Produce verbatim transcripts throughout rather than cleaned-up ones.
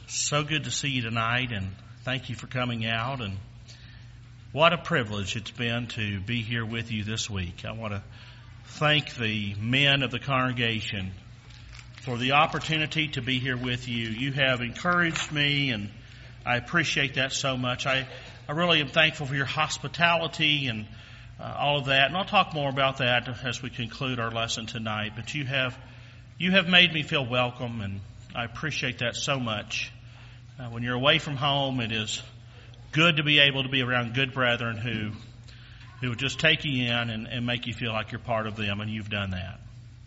So good to see you tonight, and thank you for coming out. And what a privilege it's been to be here with you this week. I want to thank the men of the congregation for the opportunity to be here with you. You have encouraged me, and I appreciate that so much. I, I really am thankful for your hospitality and uh, all of that. And I'll talk more about that as we conclude our lesson tonight. But you have you have made me feel welcome, and I appreciate that so much. Uh, when you're away from home, it is good to be able to be around good brethren who who would just take you in and, and make you feel like you're part of them, and you've done that.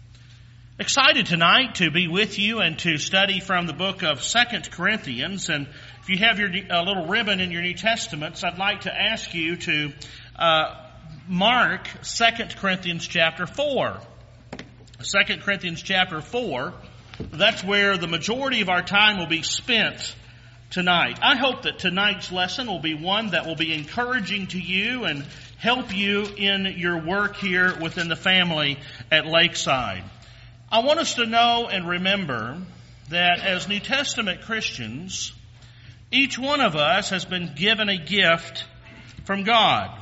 Excited tonight to be with you and to study from the book of Second Corinthians. And if you have your uh, little ribbon in your New Testaments, I'd like to ask you to uh, mark Second Corinthians chapter four. Second Corinthians chapter four, that's where the majority of our time will be spent tonight. I hope that tonight's lesson will be one that will be encouraging to you and help you in your work here within the family at Lakeside. I want us to know and remember that as New Testament Christians, each one of us has been given a gift from God.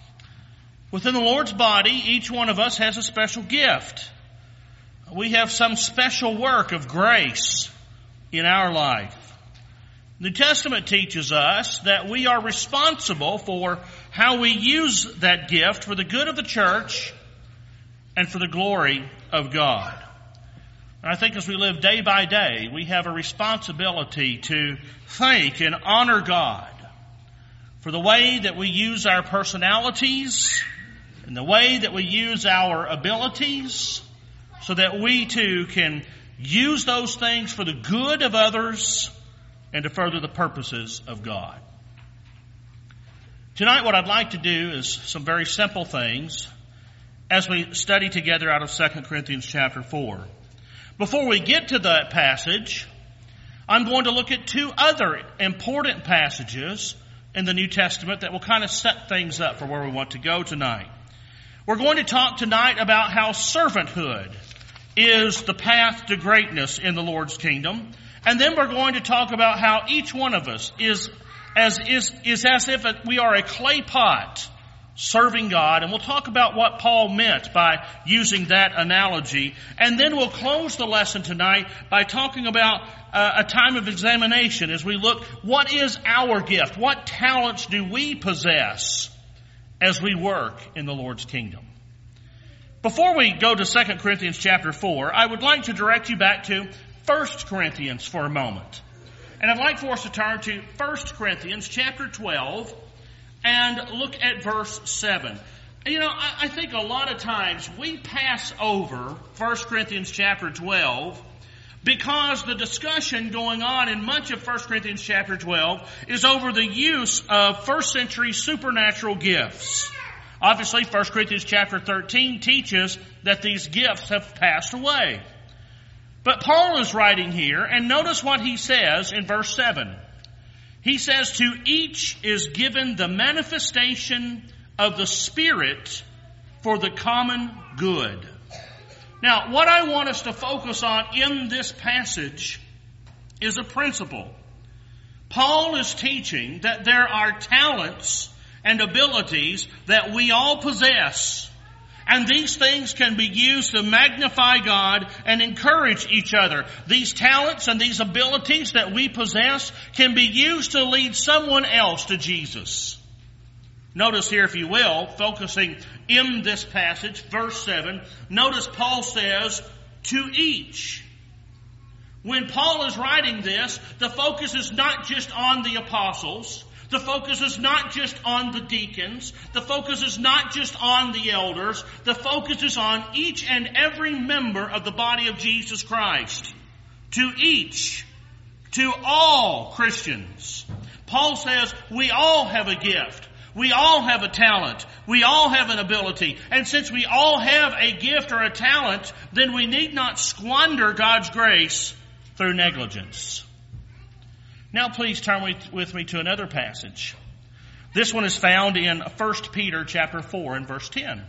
Within the Lord's body, each one of us has a special gift. We have some special work of grace in our life. The New Testament teaches us that we are responsible for how we use that gift for the good of the church and for the glory of God. And I think as we live day by day, we have a responsibility to thank and honor God for the way that we use our personalities and the way that we use our abilities so that we too can use those things for the good of others and to further the purposes of God. Tonight what I'd like to do is some very simple things as we study together out of Second Corinthians chapter four. Before we get to that passage, I'm going to look at two other important passages in the New Testament that will kind of set things up for where we want to go tonight. We're going to talk tonight about how servanthood is the path to greatness in the Lord's kingdom. And then we're going to talk about how each one of us is as is, is as if we are a clay pot serving God. And we'll talk about what Paul meant by using that analogy. And then we'll close the lesson tonight by talking about uh, a time of examination as we look, what is our gift? What talents do we possess as we work in the Lord's kingdom? Before we go to Second Corinthians chapter four, I would like to direct you back to First Corinthians for a moment. And I'd like for us to turn to First Corinthians chapter twelve and look at verse seven. You know, I, I think a lot of times we pass over First Corinthians chapter twelve because the discussion going on in much of First Corinthians chapter twelve is over the use of first century supernatural gifts. Obviously, First Corinthians chapter thirteen teaches that these gifts have passed away. But Paul is writing here, and notice what he says in verse seven. He says, to each is given the manifestation of the Spirit for the common good. Now, what I want us to focus on in this passage is a principle. Paul is teaching that there are talents and abilities that we all possess. And these things can be used to magnify God and encourage each other. These talents and these abilities that we possess can be used to lead someone else to Jesus. Notice here, if you will, focusing in this passage, verse seven, notice Paul says, to each. When Paul is writing this, the focus is not just on the apostles. The focus is not just on the deacons. The focus is not just on the elders. The focus is on each and every member of the body of Jesus Christ. To each, to all Christians. Paul says we all have a gift. We all have a talent. We all have an ability. And since we all have a gift or a talent, then we need not squander God's grace through negligence. Now please turn with me to another passage. This one is found in First Peter chapter four and verse ten.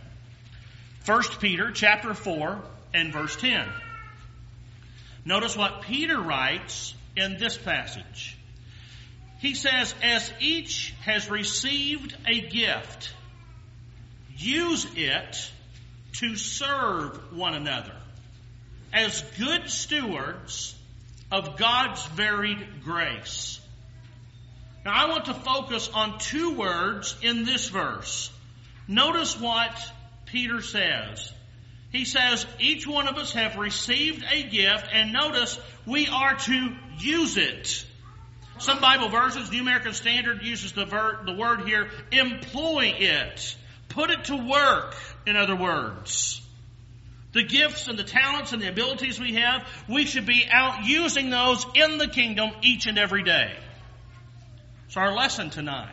First Peter chapter four and verse ten. Notice what Peter writes in this passage. He says, as each has received a gift, use it to serve one another as good stewards of God's varied grace. Now I want to focus on two words in this verse. Notice what Peter says. He says, each one of us have received a gift, and notice we are to use it. Some Bible versions, New American Standard uses the, ver- the word here, employ it. Put it to work, in other words. The gifts and the talents and the abilities we have, we should be out using those in the kingdom each and every day. So our lesson tonight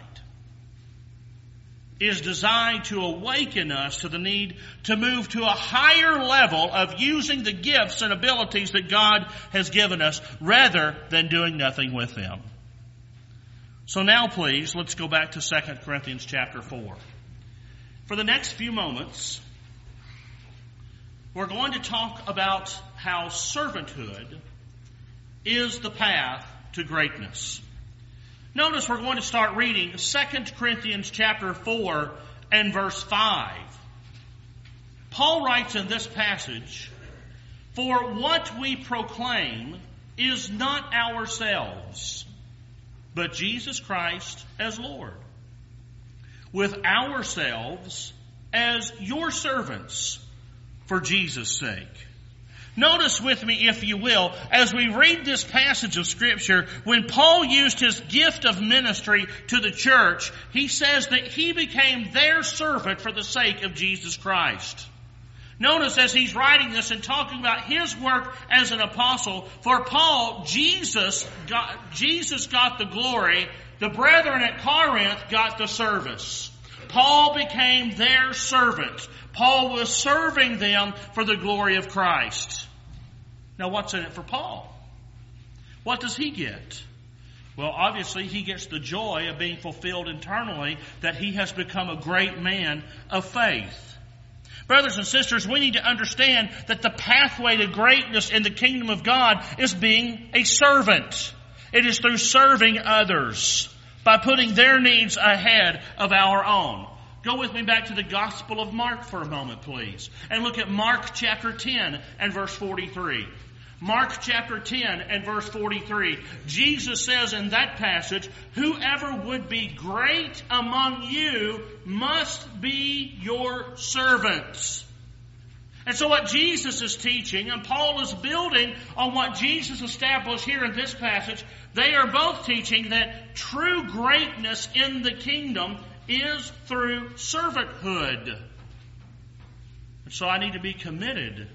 is designed to awaken us to the need to move to a higher level of using the gifts and abilities that God has given us rather than doing nothing with them. So now please, let's go back to Second Corinthians chapter four. For the next few moments, we're going to talk about how servanthood is the path to greatness. Notice we're going to start reading Second Corinthians chapter four and verse five. Paul writes in this passage, "For what we proclaim is not ourselves, but Jesus Christ as Lord, with ourselves as your servants for Jesus' sake." Notice with me, if you will, as we read this passage of Scripture, when Paul used his gift of ministry to the church, he says that he became their servant for the sake of Jesus Christ. Notice as he's writing this and talking about his work as an apostle, for Paul, Jesus got, Jesus got the glory. The brethren at Corinth got the service. Paul became their servant. Paul was serving them for the glory of Christ. Now what's in it for Paul? What does he get? Well, obviously he gets the joy of being fulfilled internally that he has become a great man of faith. Brothers and sisters, we need to understand that the pathway to greatness in the kingdom of God is being a servant. It is through serving others, by putting their needs ahead of our own. Go with me back to the Gospel of Mark for a moment, please, and look at Mark chapter ten and verse forty-three. Mark chapter ten and verse forty-three. Jesus says in that passage, "Whoever would be great among you must be your servants." And so what Jesus is teaching, and Paul is building on what Jesus established here in this passage, they are both teaching that true greatness in the kingdom is through servanthood. And so I need to be committed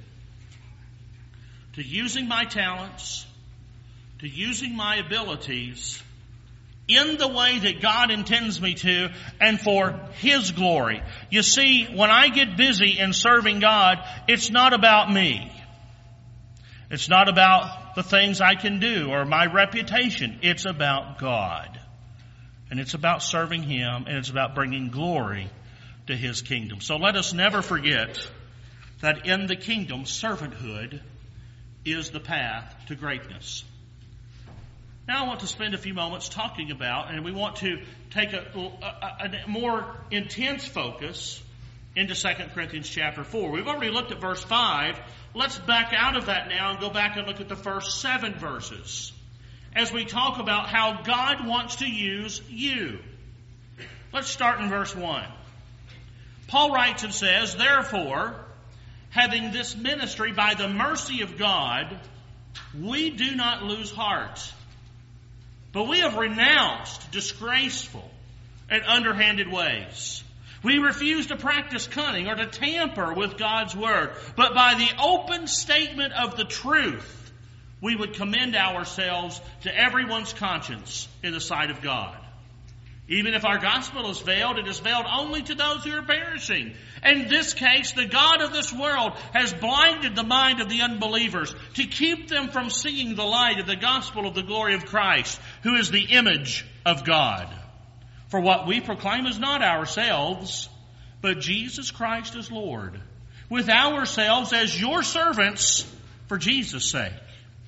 to using my talents, to using my abilities in the way that God intends me to and for His glory. You see, when I get busy in serving God, it's not about me. It's not about the things I can do or my reputation. It's about God. And it's about serving Him, and it's about bringing glory to His kingdom. So let us never forget that in the kingdom, servanthood is the path to greatness. Now I want to spend a few moments talking about, and we want to take a, a, a more intense focus into Second Corinthians chapter four. We've already looked at verse five. Let's back out of that now and go back and look at the first seven verses as we talk about how God wants to use you. Let's start in verse one. Paul writes and says, "Therefore, having this ministry by the mercy of God, we do not lose heart. But we have renounced disgraceful and underhanded ways. We refuse to practice cunning or to tamper with God's word. But by the open statement of the truth, we would commend ourselves to everyone's conscience in the sight of God. Even if our gospel is veiled, it is veiled only to those who are perishing. In this case, the God of this world has blinded the mind of the unbelievers to keep them from seeing the light of the gospel of the glory of Christ, who is the image of God. For what we proclaim is not ourselves, but Jesus Christ as Lord, with ourselves as your servants for Jesus' sake.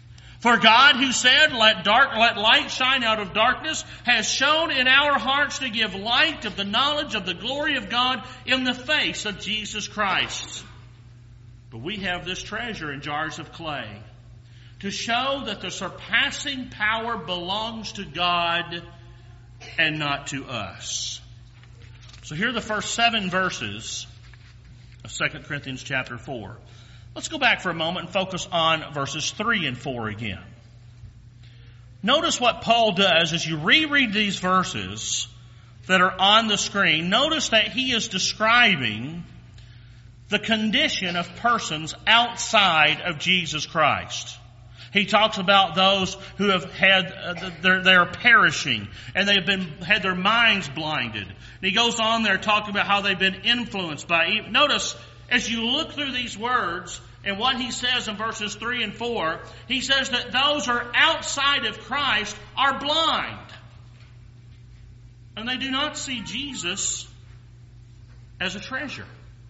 For God, who said, let dark, let light shine out of darkness, has shone in our hearts to give light of the knowledge of the glory of God in the face of Jesus Christ. But we have this treasure in jars of clay to show that the surpassing power belongs to God and not to us. So here are the first seven verses of Second Corinthians chapter four. Let's go back for a moment and focus on verses three and four again. Notice what Paul does as you reread these verses that are on the screen. Notice that he is describing the condition of persons outside of Jesus Christ. He talks about those who have had, uh, they're, they're perishing and they've been, had their minds blinded. And he goes on there talking about how they've been influenced by evil. Notice, as you look through these words and what he says in verses three and four, he says that those who are outside of Christ are blind. And they do not see Jesus as a treasure.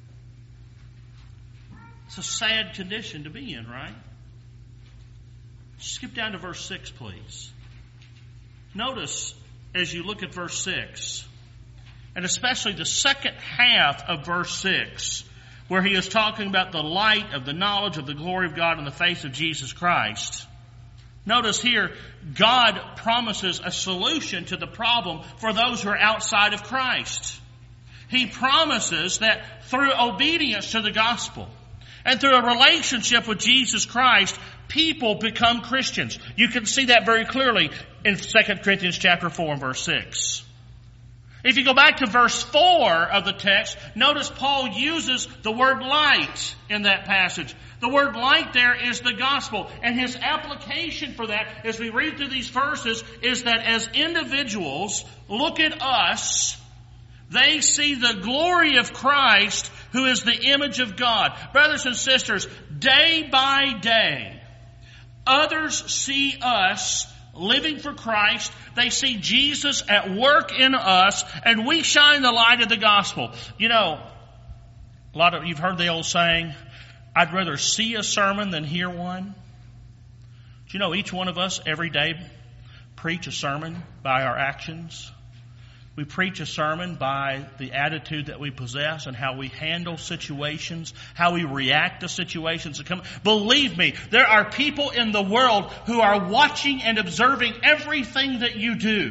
It's a sad condition to be in, right? Skip down to verse six, please. Notice as you look at verse six, and especially the second half of verse six, where he is talking about the light of the knowledge of the glory of God in the face of Jesus Christ. Notice here, God promises a solution to the problem for those who are outside of Christ. He promises that through obedience to the gospel and through a relationship with Jesus Christ, people become Christians. You can see that very clearly in Second Corinthians chapter four and verse six. If you go back to verse four of the text, notice Paul uses the word light in that passage. The word light there is the gospel. And his application for that, as we read through these verses, is that as individuals look at us, they see the glory of Christ, who is the image of God. Brothers and sisters, day by day, others see us living for Christ. They see Jesus at work in us, and we shine the light of the gospel. You know, a lot of you've heard the old saying, I'd rather see a sermon than hear one. Do you know each one of us every day preach a sermon by our actions? We preach a sermon by the attitude that we possess and how we handle situations, how we react to situations that come. Believe me, there are people in the world who are watching and observing everything that you do.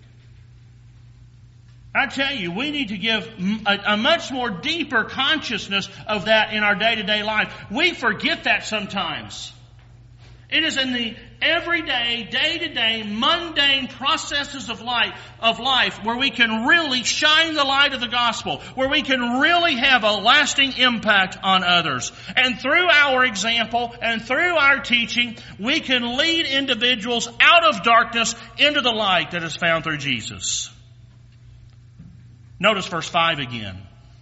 I tell you, we need to give a, a much more deeper consciousness of that in our day-to-day life. We forget that sometimes. It is in the everyday, day-to-day, mundane processes of life, of life where we can really shine the light of the gospel, where we can really have a lasting impact on others. And through our example and through our teaching, we can lead individuals out of darkness into the light that is found through Jesus. Notice verse five again.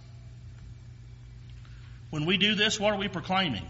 When we do this, what are we proclaiming?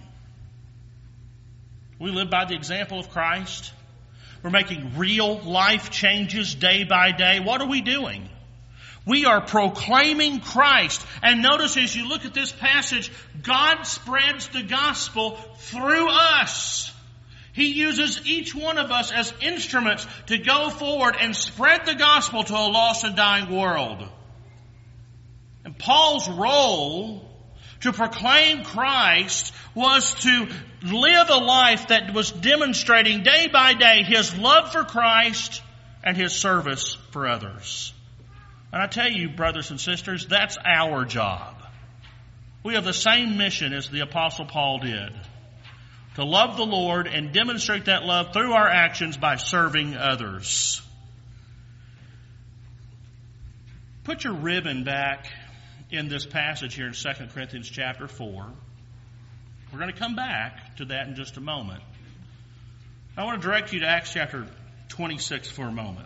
We live by the example of Christ. We're making real life changes day by day. What are we doing? We are proclaiming Christ. And notice as you look at this passage, God spreads the gospel through us. He uses each one of us as instruments to go forward and spread the gospel to a lost and dying world. And Paul's role to proclaim Christ was to live a life that was demonstrating day by day his love for Christ and his service for others. And I tell you, brothers and sisters, that's our job. We have the same mission as the Apostle Paul did, to love the Lord and demonstrate that love through our actions by serving others. Put your ribbon back in this passage here in Second Corinthians chapter four. We're going to come back to that in just a moment. I want to direct you to Acts chapter twenty-six for a moment.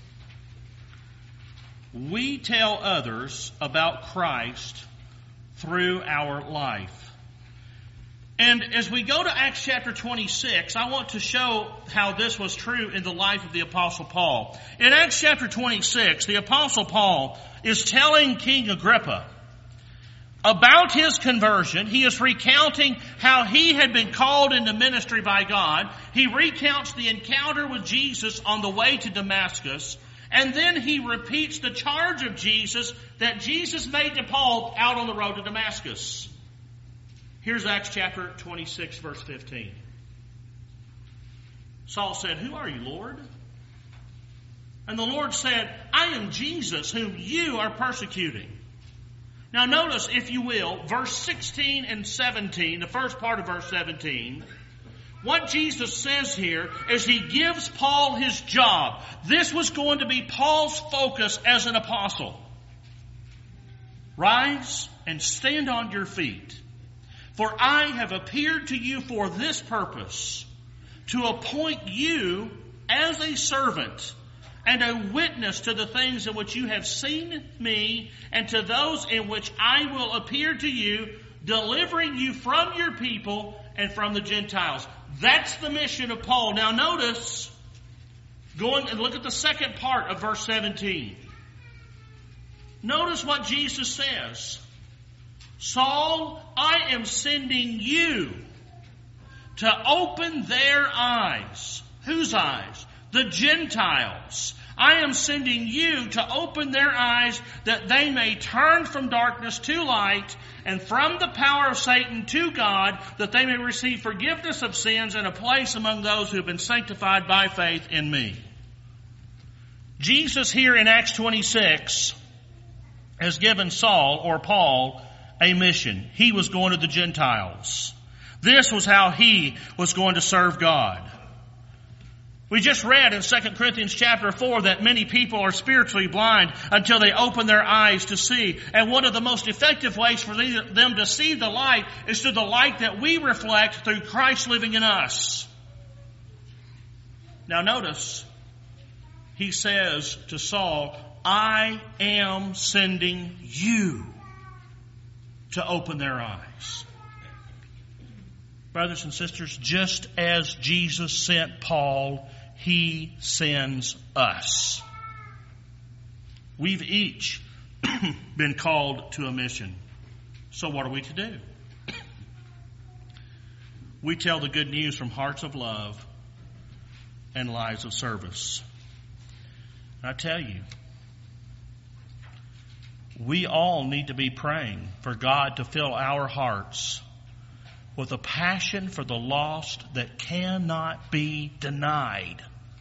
We tell others about Christ through our life. And as we go to Acts chapter twenty-six, I want to show how this was true in the life of the Apostle Paul. In Acts chapter twenty-six, the Apostle Paul is telling King Agrippa about his conversion. He is recounting how he had been called into ministry by God. He recounts the encounter with Jesus on the way to Damascus. And then he repeats the charge of Jesus that Jesus made to Paul out on the road to Damascus. Here's Acts chapter twenty-six, verse fifteen. Saul said, "Who are you, Lord?" And the Lord said, "I am Jesus, whom you are persecuting." Now notice, if you will, verse sixteen and seventeen, the first part of verse seventeen. What Jesus says here is he gives Paul his job. This was going to be Paul's focus as an apostle. "Rise and stand on your feet, for I have appeared to you for this purpose, to appoint you as a servant and a witness to the things in which you have seen me, and to those in which I will appear to you, delivering you from your people and from the Gentiles." That's the mission of Paul. Now notice, going and look at the second part of verse seventeen. Notice what Jesus says. "Saul, I am sending you to open their eyes." Whose eyes? The Gentiles. "I am sending you to open their eyes that they may turn from darkness to light and from the power of Satan to God, that they may receive forgiveness of sins and a place among those who have been sanctified by faith in me." Jesus here in Acts twenty-six has given Saul, or Paul, a mission. He was going to the Gentiles. This was how he was going to serve God. We just read in Second Corinthians chapter four that many people are spiritually blind until they open their eyes to see. And one of the most effective ways for them to see the light is through the light that we reflect through Christ living in us. Now notice, he says to Saul, "I am sending you to open their eyes." Brothers and sisters, just as Jesus sent Paul, he sends us. We've each been called to a mission. So what are we to do? We tell the good news from hearts of love and lives of service. I tell you, we all need to be praying for God to fill our hearts with a passion for the lost that cannot be denied.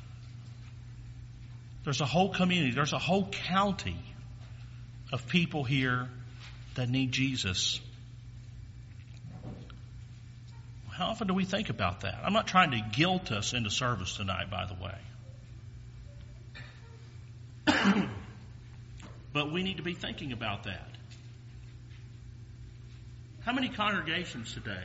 There's a whole community, there's a whole county of people here that need Jesus. How often do we think about that? I'm not trying to guilt us into service tonight, by the way. But we need to be thinking about that. How many congregations today?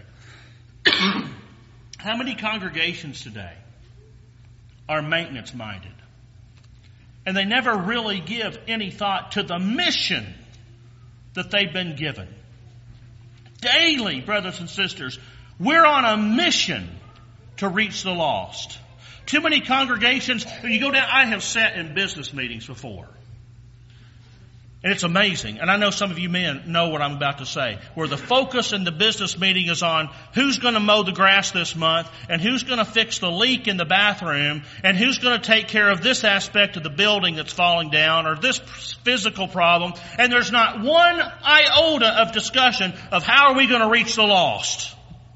How many congregations today are maintenance minded? And they never really give any thought to the mission that they've been given. Daily, brothers and sisters, we're on a mission to reach the lost. Too many congregations, you go down, I have sat in business meetings before. And it's amazing. And I know some of you men know what I'm about to say. Where the focus in the business meeting is on who's going to mow the grass this month, and who's going to fix the leak in the bathroom, and who's going to take care of this aspect of the building that's falling down, or this physical problem. And there's not one iota of discussion of how are we going to reach the lost.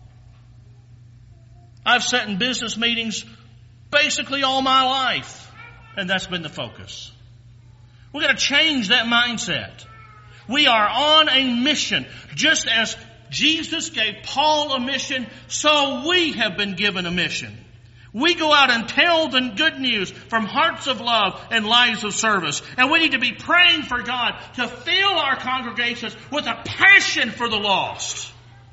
I've sat in business meetings basically all my life, and that's been the focus. We've got to change that mindset. We are on a mission. Just as Jesus gave Paul a mission, so we have been given a mission. We go out and tell the good news from hearts of love and lives of service. And we need to be praying for God to fill our congregations with a passion for the lost.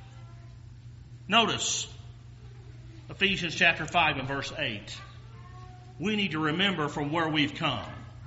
Notice Ephesians chapter five and verse eight. We need to remember from where we've come.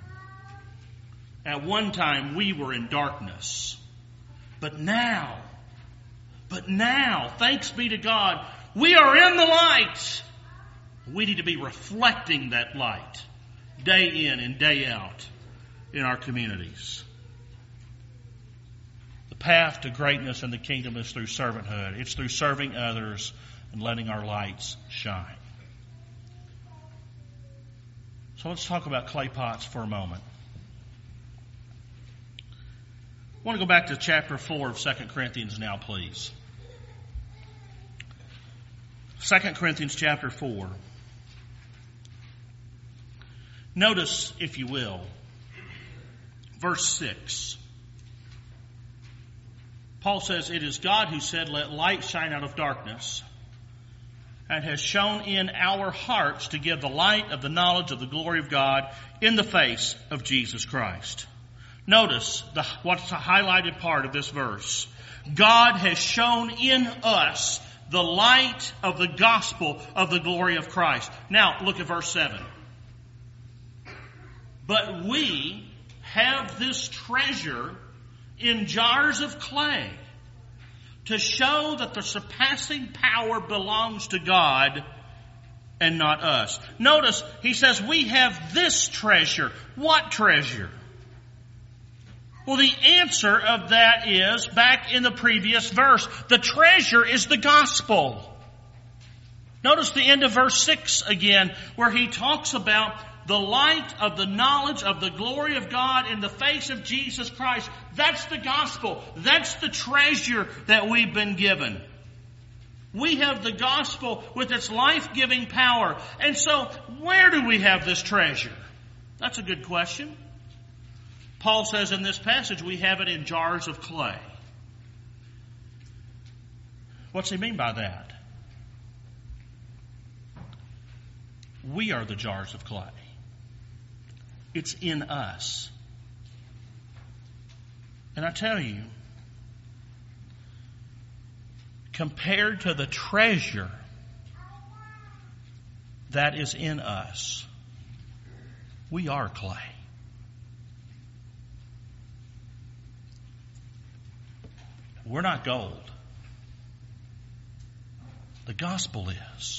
At one time we were in darkness. But now, but now, thanks be to God, we are in the light. We need to be reflecting that light day in and day out in our communities. The path to greatness in the kingdom is through servanthood. It's through serving others and letting our lights shine. So let's talk about clay pots for a moment. I want to go back to chapter four of Second Corinthians now, please. Second Corinthians chapter four. Notice, if you will, verse six. Paul says, "It is God who said, 'Let light shine out of darkness,' and has shone in our hearts to give the light of the knowledge of the glory of God in the face of Jesus Christ." Notice the, what's the highlighted part of this verse. God has shone in us the light of the gospel of the glory of Christ. Now, look at verse seven. "But we have this treasure in jars of clay to show that the surpassing power belongs to God and not us." Notice, he says, we have this treasure. What treasure? Well, the answer of that is, back in the previous verse, the treasure is the gospel. Notice the end of verse six again, where he talks about the light of the knowledge of the glory of God in the face of Jesus Christ. That's the gospel. That's the treasure that we've been given. We have the gospel with its life-giving power. And so, where do we have this treasure? That's a good question. Paul says in this passage we have it in jars of clay. What's he mean by that? We are the jars of clay. It's in us. And I tell you, compared to the treasure that is in us, we are clay. We're not gold. The gospel is.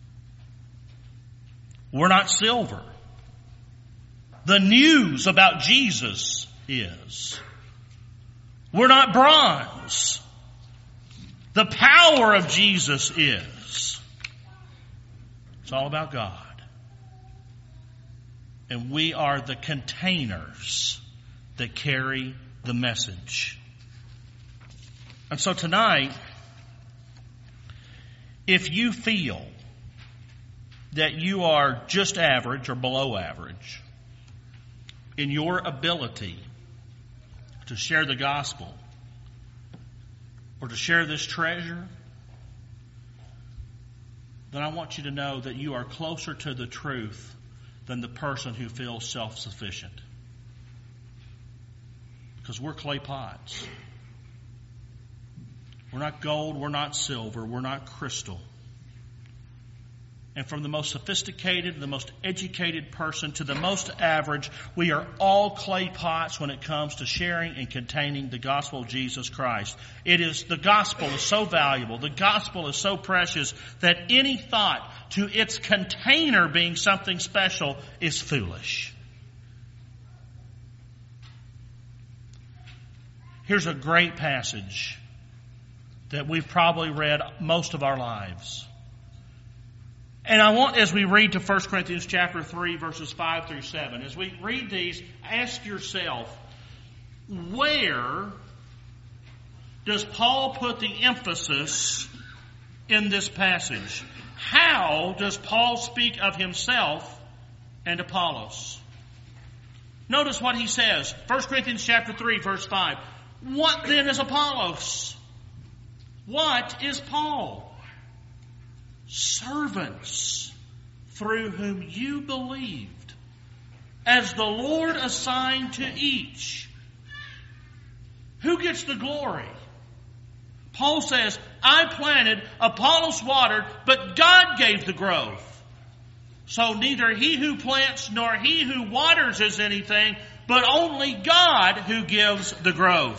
We're not silver. The news about Jesus is. We're not bronze. The power of Jesus is. It's all about God. And we are the containers that carry the message. And so tonight, if you feel that you are just average or below average in your ability to share the gospel or to share this treasure, then I want you to know that you are closer to the truth than the person who feels self-sufficient. Because we're clay pots. We're not gold, we're not silver, we're not crystal. And from the most sophisticated, the most educated person to the most average, we are all clay pots when it comes to sharing and containing the gospel of Jesus Christ. It is, the gospel is so valuable, the gospel is so precious that any thought to its container being something special is foolish. Here's a great passage that we've probably read most of our lives. And I want, as we read to First Corinthians chapter three, verses five through seven, as we read these, ask yourself, where does Paul put the emphasis in this passage? How does Paul speak of himself and Apollos? Notice what he says. First Corinthians chapter three, verse five. What then is Apollos? What is Paul? Servants through whom you believed, as the Lord assigned to each. Who gets the glory? Paul says, I planted, Apollos watered, but God gave the growth. So neither he who plants nor he who waters is anything, but only God who gives the growth.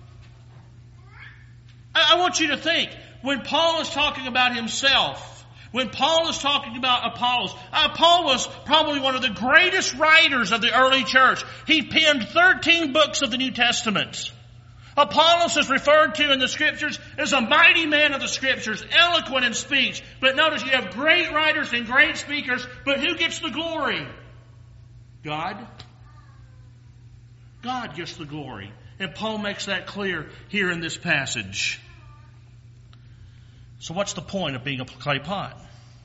I want you to think, when Paul is talking about himself, when Paul is talking about Apollos, Apollos, probably one of the greatest writers of the early church. He penned thirteen books of the New Testament. Apollos is referred to in the Scriptures as a mighty man of the Scriptures, eloquent in speech. But notice you have great writers and great speakers, but who gets the glory? God. God gets the glory. And Paul makes that clear here in this passage. So what's the point of being a clay pot?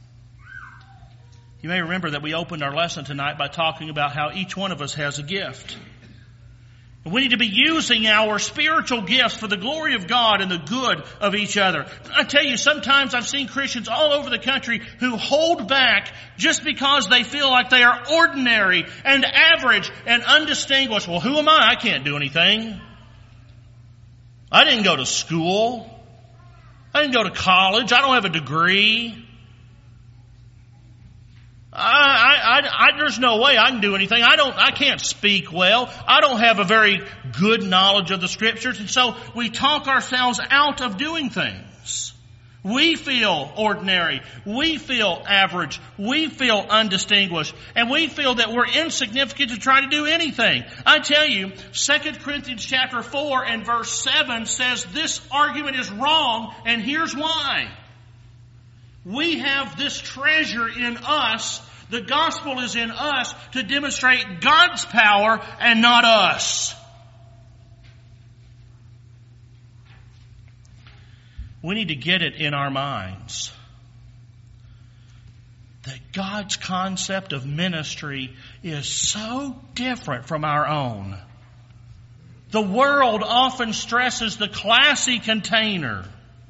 You may remember that we opened our lesson tonight by talking about how each one of us has a gift. And we need to be using our spiritual gifts for the glory of God and the good of each other. I tell you, sometimes I've seen Christians all over the country who hold back just because they feel like they are ordinary and average and undistinguished. Well, who am I? I can't do anything. I didn't go to school. I didn't go to college. I don't have a degree. I, I, I, there's no way I can do anything. I don't, I can't speak well. I don't have a very good knowledge of the Scriptures. And so we talk ourselves out of doing things. We feel ordinary. We feel average. We feel undistinguished. And we feel that we're insignificant to try to do anything. I tell you, Second Corinthians chapter four and verse seven says this argument is wrong, and here's why. We have this treasure in us. The gospel is in us to demonstrate God's power and not us. We need to get it in our minds that God's concept of ministry is so different from our own. The world often stresses the classy container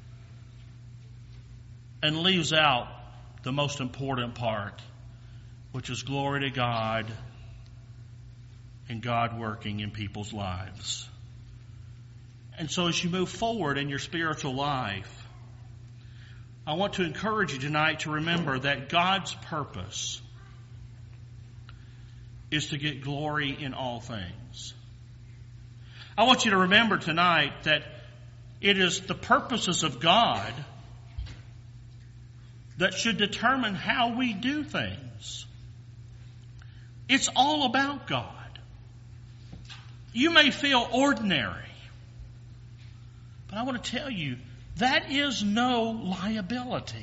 and leaves out the most important part, which is glory to God and God working in people's lives. And so as you move forward in your spiritual life, I want to encourage you tonight to remember that God's purpose is to get glory in all things. I want you to remember tonight that it is the purposes of God that should determine how we do things. It's all about God. You may feel ordinary, but I want to tell you, that is no liability.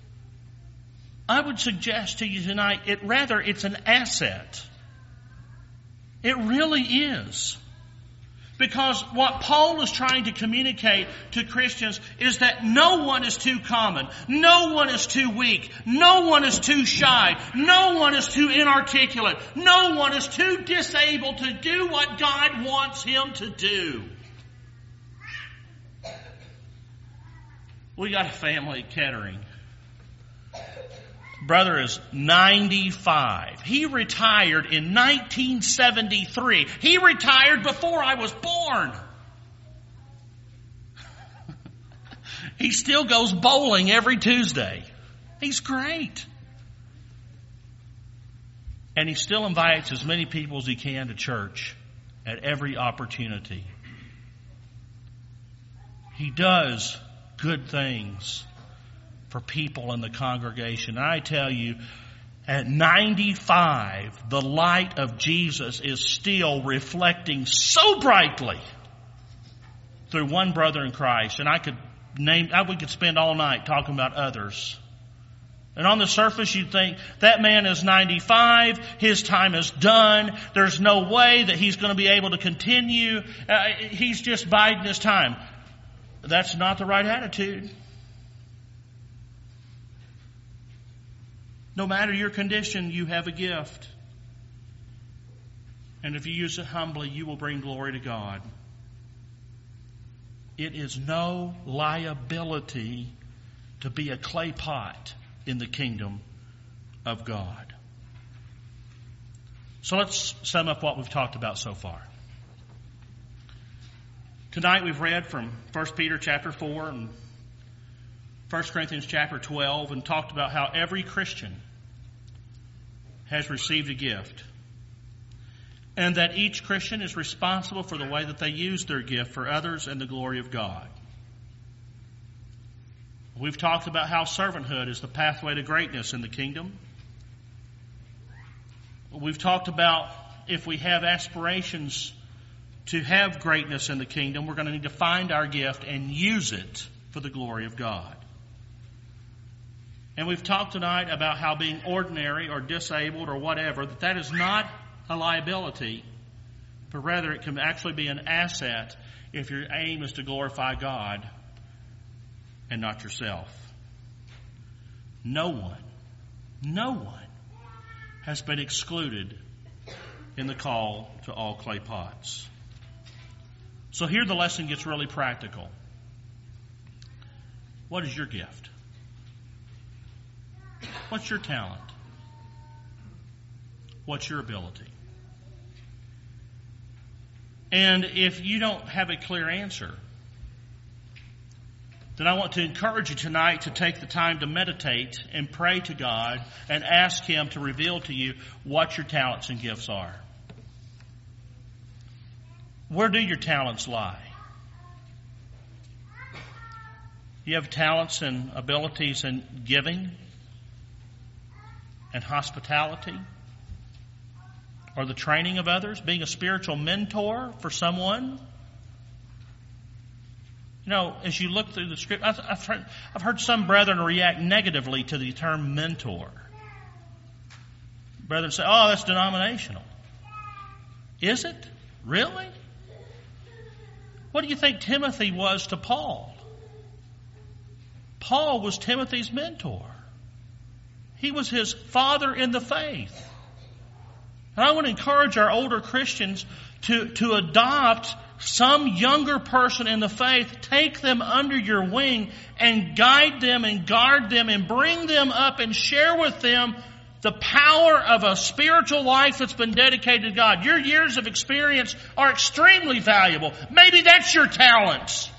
I would suggest to you tonight, it rather it's an asset. It really is. Because what Paul is trying to communicate to Christians is that no one is too common. No one is too weak. No one is too shy. No one is too inarticulate. No one is too disabled to do what God wants him to do. We got a family at Kettering. Brother is ninety-five. He retired in nineteen seventy-three. He retired before I was born. He still goes bowling every Tuesday. He's great. And he still invites as many people as he can to church at every opportunity. He does good things for people in the congregation. And I tell you, at ninety-five, the light of Jesus is still reflecting so brightly through one brother in Christ. And I could name, we could spend all night talking about others. And on the surface, you'd think, that man is ninety-five, his time is done, there's no way that he's going to be able to continue, uh, he's just biding his time. That's not the right attitude. No matter your condition, you have a gift. And if you use it humbly, you will bring glory to God. It is no liability to be a clay pot in the kingdom of God. So let's sum up what we've talked about so far. Tonight we've read from First Peter chapter four and First Corinthians chapter twelve and talked about how every Christian has received a gift. And that each Christian is responsible for the way that they use their gift for others and the glory of God. We've talked about how servanthood is the pathway to greatness in the kingdom. We've talked about if we have aspirations to have greatness in the kingdom, we're going to need to find our gift and use it for the glory of God. And we've talked tonight about how being ordinary or disabled or whatever, that that is not a liability, but rather it can actually be an asset if your aim is to glorify God and not yourself. No one, no one has been excluded in the call to all clay pots. So here the lesson gets really practical. What is your gift? What's your talent? What's your ability? And if you don't have a clear answer, then I want to encourage you tonight to take the time to meditate and pray to God and ask Him to reveal to you what your talents and gifts are. Where do your talents lie? You have talents and abilities in giving and hospitality, or the training of others, being a spiritual mentor for someone. You know, as you look through the script, I've, I've, heard, I've heard some brethren react negatively to the term mentor. Brethren say, oh, that's denominational. Is it? Really? What do you think Timothy was to Paul? Paul was Timothy's mentor. He was his father in the faith. And I want to encourage our older Christians to, to adopt some younger person in the faith, take them under your wing and guide them and guard them and bring them up and share with them the power of a spiritual life that's been dedicated to God. Your years of experience are extremely valuable. Maybe that's your talent.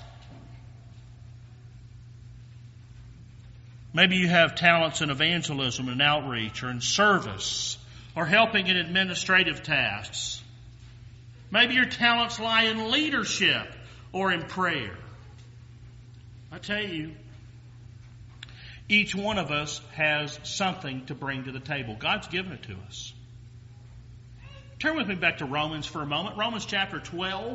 Maybe you have talents in evangelism and outreach or in service or helping in administrative tasks. Maybe your talents lie in leadership or in prayer. I tell you, each one of us has something to bring to the table. God's given it to us. Turn with me back to Romans for a moment. Romans chapter twelve.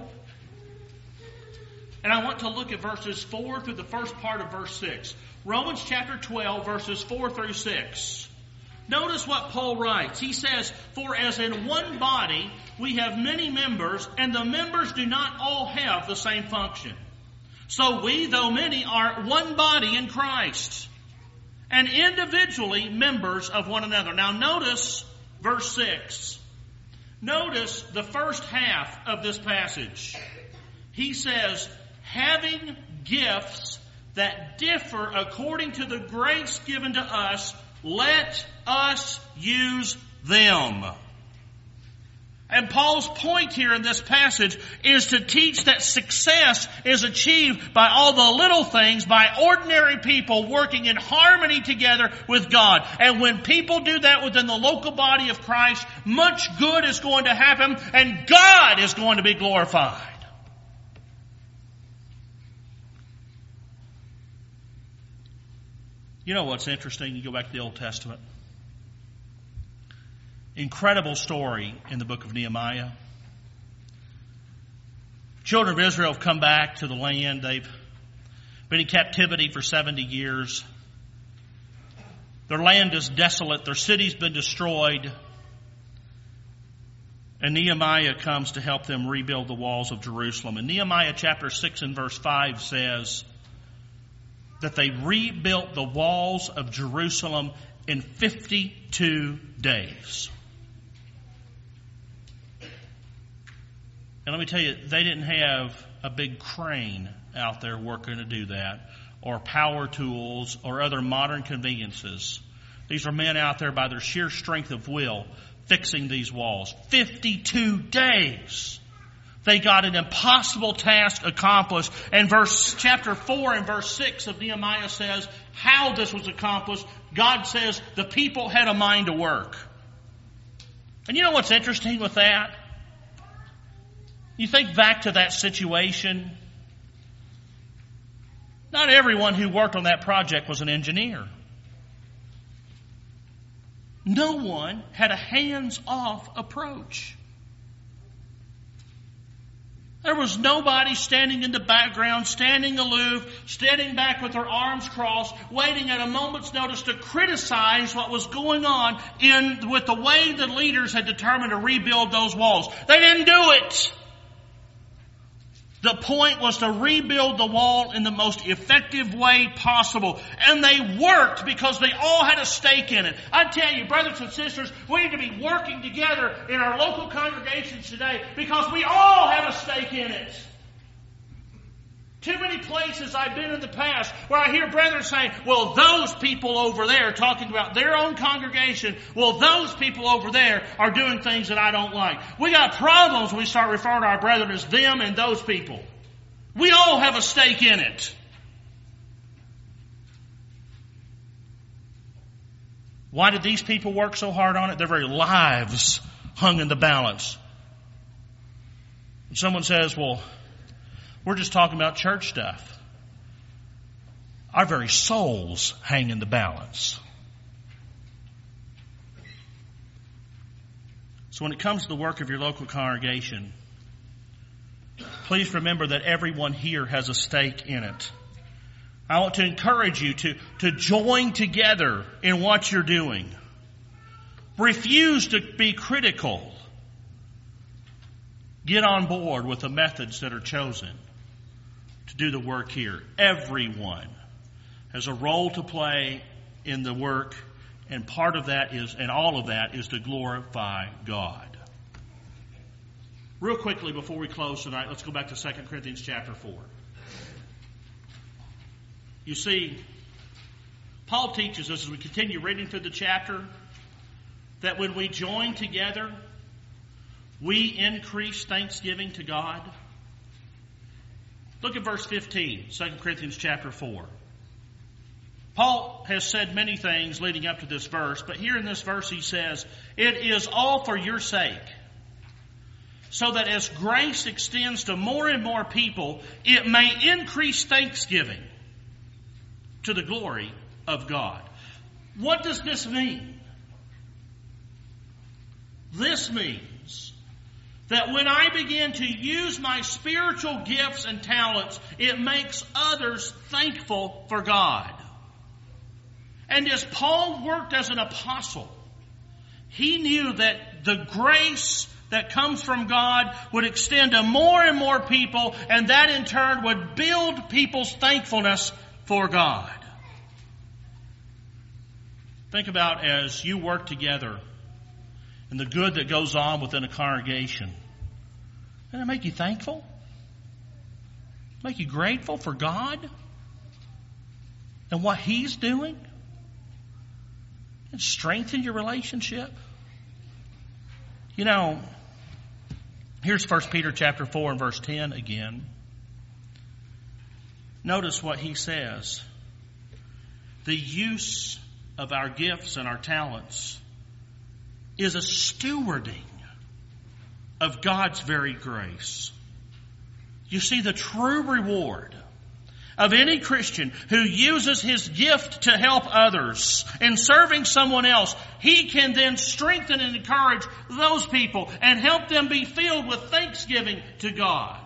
And I want to look at verses four through the first part of verse six. Romans chapter twelve, verses four through six. Notice what Paul writes. He says, for as in one body we have many members, and the members do not all have the same function. So we, though many, are one body in Christ, and individually members of one another. Now notice verse six. Notice the first half of this passage. He says, having gifts that differ according to the grace given to us, let us use them. And Paul's point here in this passage is to teach that success is achieved by all the little things, by ordinary people working in harmony together with God. And when people do that within the local body of Christ, much good is going to happen and God is going to be glorified. You know what's interesting? You go back to the Old Testament. Incredible story in the book of Nehemiah. Children of Israel have come back to the land. They've been in captivity for seventy years. Their land is desolate. Their city's been destroyed. And Nehemiah comes to help them rebuild the walls of Jerusalem. And Nehemiah chapter six and verse five says that they rebuilt the walls of Jerusalem in fifty-two days. And let me tell you, they didn't have a big crane out there working to do that, or power tools, or other modern conveniences. These are men out there by their sheer strength of will fixing these walls. fifty-two days. They got an impossible task accomplished. And verse chapter four and verse six of Nehemiah says how this was accomplished. God says the people had a mind to work. And you know what's interesting with that? You think back to that situation. Not everyone who worked on that project was an engineer. No one had a hands-off approach. There was nobody standing in the background, standing aloof, standing back with their arms crossed, waiting at a moment's notice to criticize what was going on in with the way the leaders had determined to rebuild those walls. They didn't do it. The point was to rebuild the wall in the most effective way possible. And they worked because they all had a stake in it. I tell you, brothers and sisters, we need to be working together in our local congregations today because we all have a stake in it. Too many places I've been in the past where I hear brethren saying, well, those people over there, talking about their own congregation, well, those people over there are doing things that I don't like. We got problems when we start referring to our brethren as them and those people. We all have a stake in it. Why did these people work so hard on it? Their very lives hung in the balance. And someone says, well, we're just talking about church stuff. Our very souls hang in the balance. So when it comes to the work of your local congregation, please remember that everyone here has a stake in it. I want to encourage you to, to join together in what you're doing. Refuse to be critical. Get on board with the methods that are chosen to do the work here. Everyone has a role to play in the work, and part of that is, and all of that is to glorify God. Real quickly before we close tonight, let's go back to Second Corinthians chapter four. You see, Paul teaches us as we continue reading through the chapter that when we join together, we increase thanksgiving to God. Look at verse fifteen, Second Corinthians chapter four. Paul has said many things leading up to this verse, but here in this verse he says, it is all for your sake, so that as grace extends to more and more people, it may increase thanksgiving to the glory of God. What does this mean? This means that when I begin to use my spiritual gifts and talents, it makes others thankful for God. And as Paul worked as an apostle, he knew that the grace that comes from God would extend to more and more people, and that in turn would build people's thankfulness for God. Think about as you work together and the good that goes on within a congregation. Doesn't it make you thankful? Make you grateful for God and what He's doing? And strengthen your relationship? You know, here's First Peter chapter four and verse ten again. Notice what he says. The use of our gifts and our talents is a stewarding of God's very grace. You see, the true reward of any Christian who uses his gift to help others in serving someone else, he can then strengthen and encourage those people and help them be filled with thanksgiving to God.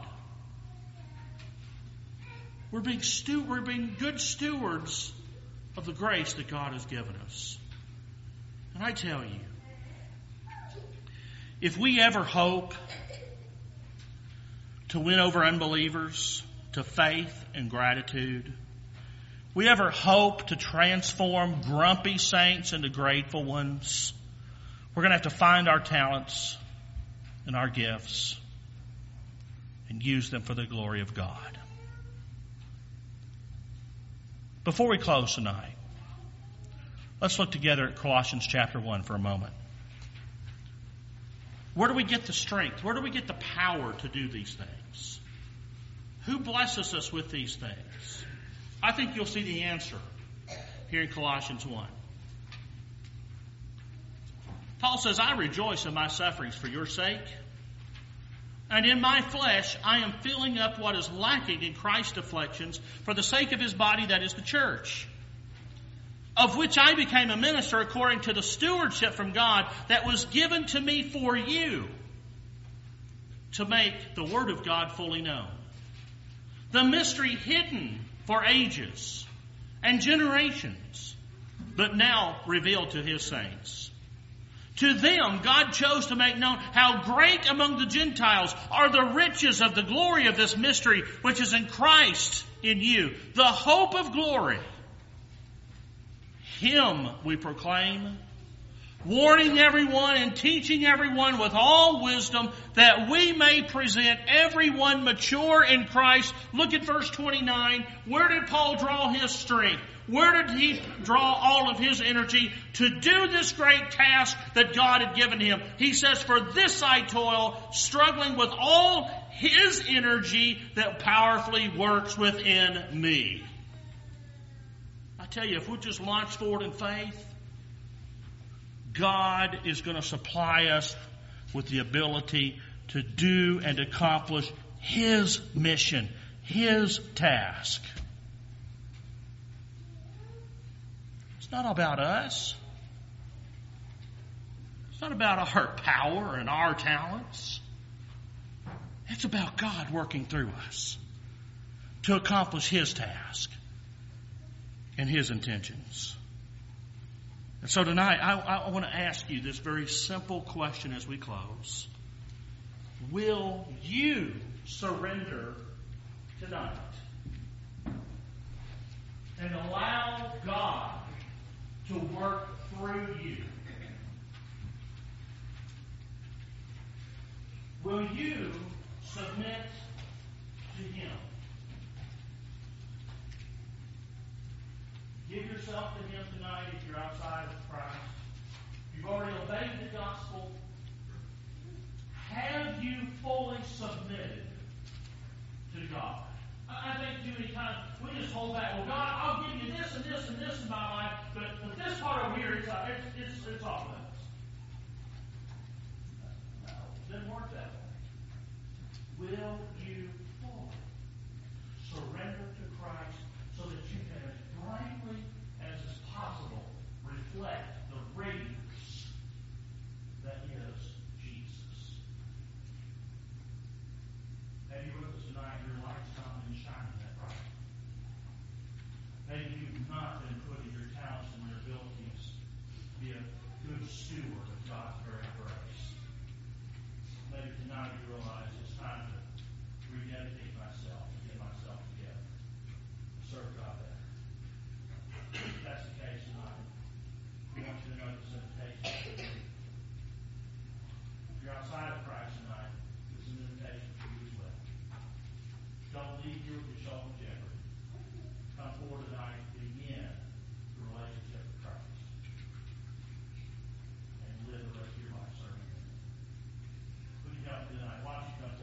We're being, stu- we're being good stewards of the grace that God has given us. And I tell you, if we ever hope to win over unbelievers to faith and gratitude, we ever hope to transform grumpy saints into grateful ones, we're going to have to find our talents and our gifts and use them for the glory of God. Before we close tonight, let's look together at Colossians chapter one for a moment. Where do we get the strength? Where do we get the power to do these things? Who blesses us with these things? I think you'll see the answer here in Colossians one. Paul says, I rejoice in my sufferings for your sake, and in my flesh I am filling up what is lacking in Christ's afflictions for the sake of his body, that is the church, of which I became a minister according to the stewardship from God that was given to me for you, to make the Word of God fully known. The mystery hidden for ages and generations, but now revealed to His saints. To them, God chose to make known how great among the Gentiles are the riches of the glory of this mystery, which is in Christ in you, the hope of glory. Him we proclaim, warning everyone and teaching everyone with all wisdom, that we may present everyone mature in Christ. Look at verse twenty-nine. Where did Paul draw his strength? Where did he draw all of his energy to do this great task that God had given him? He says, for this I toil, struggling with all His energy that powerfully works within me. I tell you, if we just launch forward in faith, God is going to supply us with the ability to do and accomplish His mission, His task. It's not about us. It's not about our power and our talents. It's about God working through us to accomplish His task and His intentions. And so tonight, I, I want to ask you this very simple question as we close. Will you surrender tonight and allow God to work through you? Will you submit to Him? Give yourself to Him tonight if you're outside of Christ. You've already obeyed the gospel. Have you fully submitted to God? I think too many times we just hold back. Well, God, I'll give you this and this and this in my life, but, but this part over here, it's, it's, it's, it's off limits. No, it doesn't work that way. Will you fully surrender to Christ so that you can, as brightly as is possible, reflect the radiance that is Jesus? Maybe with us tonight, your light's not been shining that bright. Maybe you've not been putting your talents and your abilities to be a good steward of God's very grace. Maybe tonight you realize it's time to rededicate myself, to get myself together, to serve God better. If that's the case tonight, we want you to know this invitation. If you're outside of Christ tonight, it's an invitation for you as well. Don't leave here with your soul in jeopardy. Come forward tonight, begin the relationship with Christ, and live the rest of your life serving Him. Would you help me tonight? Why don't you come